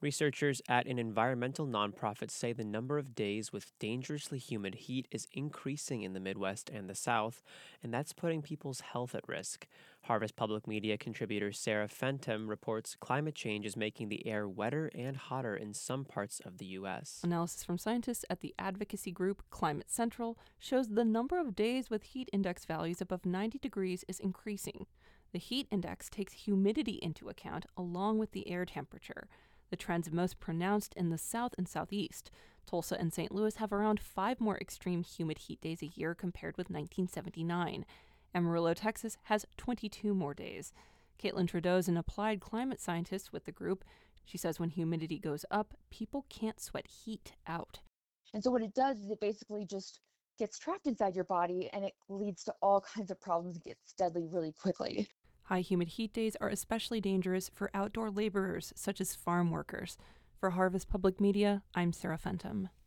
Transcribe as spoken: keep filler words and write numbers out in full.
Researchers at an environmental nonprofit say the number of days with dangerously humid heat is increasing in the Midwest and the South, and that's putting people's health at risk. Harvest Public Media contributor Sarah Fenton reports climate change is making the air wetter and hotter in some parts of the U S. Analysis from scientists at the advocacy group Climate Central shows the number of days with heat index values above ninety degrees is increasing. The heat index takes humidity into account along with the air temperature. The trend's most pronounced in the south and southeast. Tulsa and Saint Louis have around five more extreme humid heat days a year compared with nineteen seventy-nine. Amarillo, Texas has twenty-two more days. Caitlin Trudeau is an applied climate scientist with the group. She says when humidity goes up, people can't sweat heat out. And so what it does is it basically just gets trapped inside your body, and it leads to all kinds of problems. It gets deadly really quickly. High humid heat days are especially dangerous for outdoor laborers such as farm workers. For Harvest Public Media, I'm Sarah Fenton.